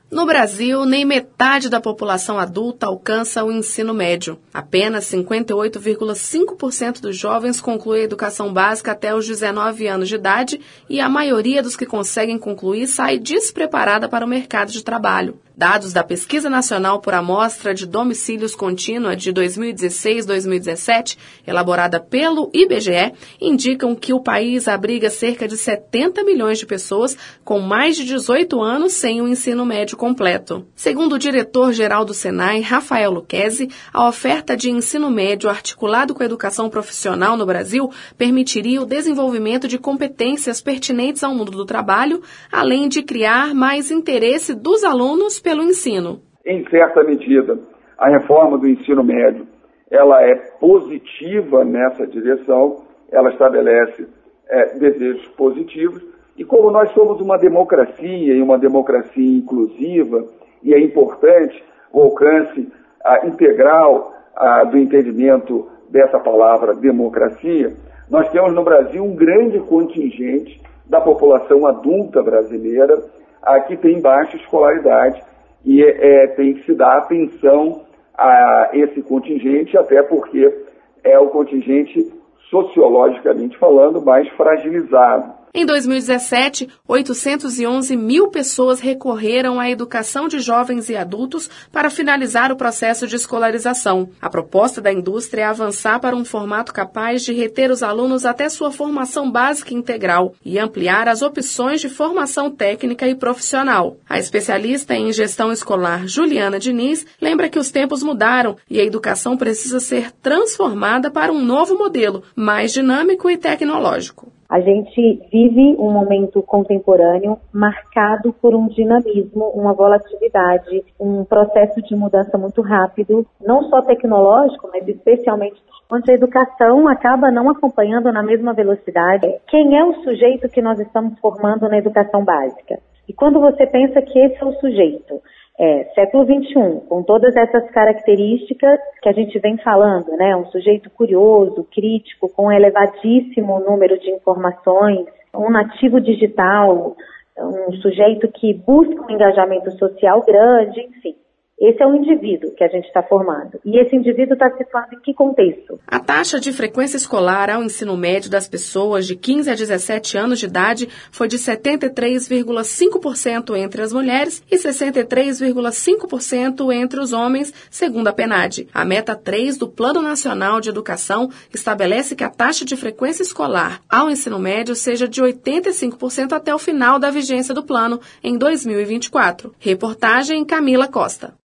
No Brasil, nem metade da população adulta alcança o ensino médio. Apenas 58,5% dos jovens concluem a educação básica até os 19 anos de idade e a maioria dos que conseguem concluir sai despreparada para o mercado de trabalho. Dados da Pesquisa Nacional por Amostra de Domicílios Contínua de 2016-2017, elaborada pelo IBGE, indicam que o país abriga cerca de 70 milhões de pessoas com mais de 18 anos sem o ensino médio completo. Segundo o diretor-geral do Senai, Rafael Lucchesi, a oferta de ensino médio articulado com a educação profissional no Brasil permitiria o desenvolvimento de competências pertinentes ao mundo do trabalho, além de criar mais interesse dos alunos pelo ensino. Em certa medida, a reforma do ensino médio, ela é positiva nessa direção, ela estabelece desejos positivos, e como nós somos uma democracia e uma democracia inclusiva, e é importante o alcance integral do entendimento dessa palavra democracia, nós temos no Brasil um grande contingente da população adulta brasileira que tem baixa escolaridade e tem que se dar atenção a esse contingente, até porque é o contingente, sociologicamente falando, mais fragilizado. Em 2017, 811 mil pessoas recorreram à educação de jovens e adultos para finalizar o processo de escolarização. A proposta da indústria é avançar para um formato capaz de reter os alunos até sua formação básica integral e ampliar as opções de formação técnica e profissional. A especialista em gestão escolar Juliana Diniz lembra que os tempos mudaram e a educação precisa ser transformada para um novo modelo, mais dinâmico e tecnológico. A gente vive um momento contemporâneo marcado por um dinamismo, uma volatilidade, um processo de mudança muito rápido, não só tecnológico, mas especialmente onde a educação acaba não acompanhando na mesma velocidade. Quem é o sujeito que nós estamos formando na educação básica? E quando você pensa que esse é o sujeito, século XXI, com todas essas características que a gente vem falando, né? Um sujeito curioso, crítico, com um elevadíssimo número de informações, um nativo digital, um sujeito que busca um engajamento social grande, enfim. Esse é o indivíduo que a gente está formando. E esse indivíduo está situado em que contexto? A taxa de frequência escolar ao ensino médio das pessoas de 15 a 17 anos de idade foi de 73,5% entre as mulheres e 63,5% entre os homens, segundo a PNAD. A meta 3 do Plano Nacional de Educação estabelece que a taxa de frequência escolar ao ensino médio seja de 85% até o final da vigência do plano, em 2024. Reportagem Camila Costa.